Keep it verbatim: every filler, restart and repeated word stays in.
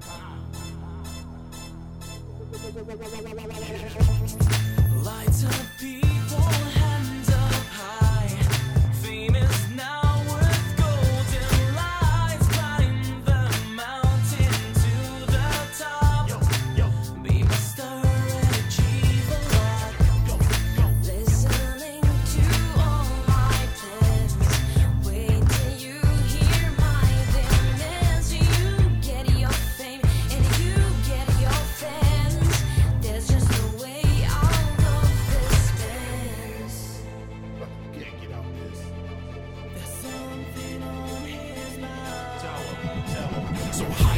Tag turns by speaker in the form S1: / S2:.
S1: Lights up, people, hands up high. Fame is now worth golden lights. Climb the mountain to the top. Be Mister and achieve a lot. Listening to all my plans. Wait till you hear my demands. You get your fame and you get your fans. There's just no way out of this mess.
S2: Can't get out this.
S1: There's something on his mind.
S2: Tell him, tell him.
S1: So